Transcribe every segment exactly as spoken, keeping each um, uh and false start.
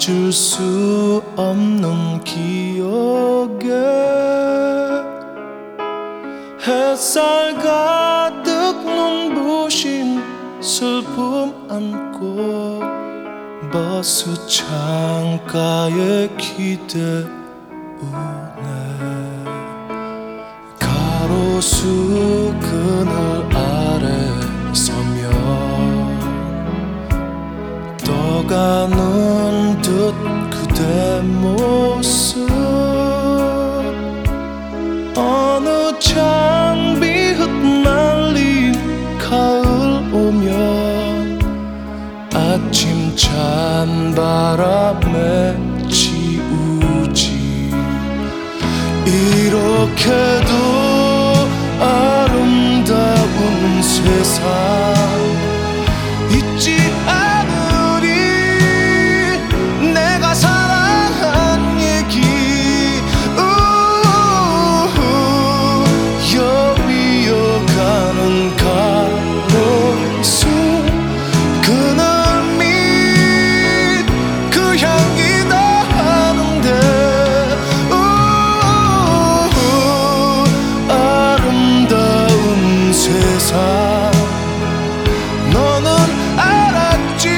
잊을 수 없는 기억에 햇살 가득 눈부신 슬픔 안고 버스 창가에 기대우네. 가로수 그늘 아래 서며 떠가는 듯 그대 모습. 어느 장비 흩날린 가을 오면 아침 찬 바람에 지우지. 이렇게도 아름다운 세상 잊지 않으리. 내가 사랑한 얘기 여위어가는 가로수 그늘 밑 그 향기 나는데 아름다운 세상 너는 알았지.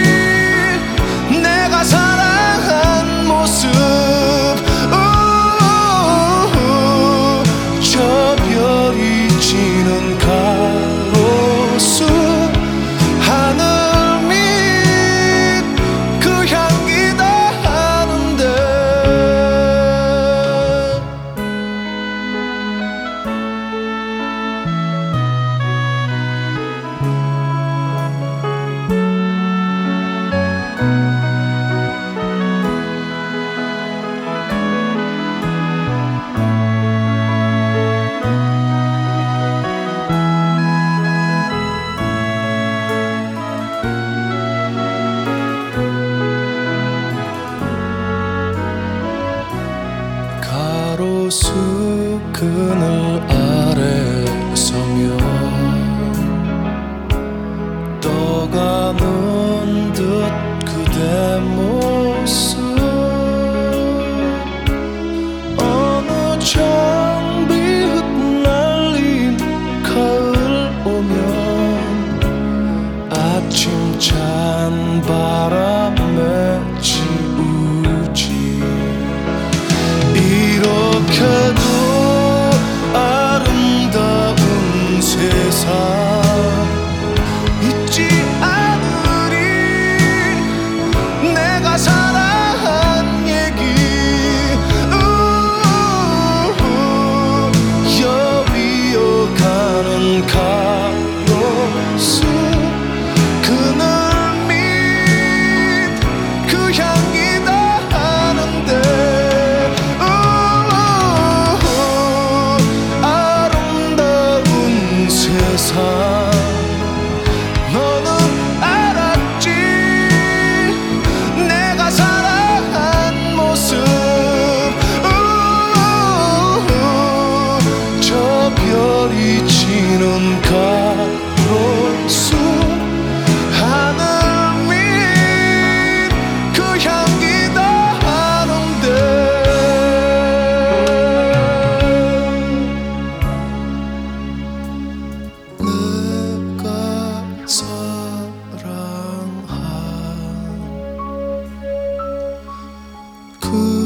내가 사랑한 모습 저 별이 지는 가로수 하늘 밑 그 향기 나는데. 가로수 그늘 아래 서며 떠가는 듯 그대 모습. 어느 장비 흩날린 가을 오면 아침 찬 바람에 지우지. 이렇게도 아름다운 세상 잊지 않으리. 내가 사랑한 얘기 여위어가는 가로수 그늘 밑 그 향기 나는데 세상 너는 알았지. 내가 사랑한 모습 저 별이 지는 가로수 하늘 밑 그 향기 나는데. 내가 사랑한 그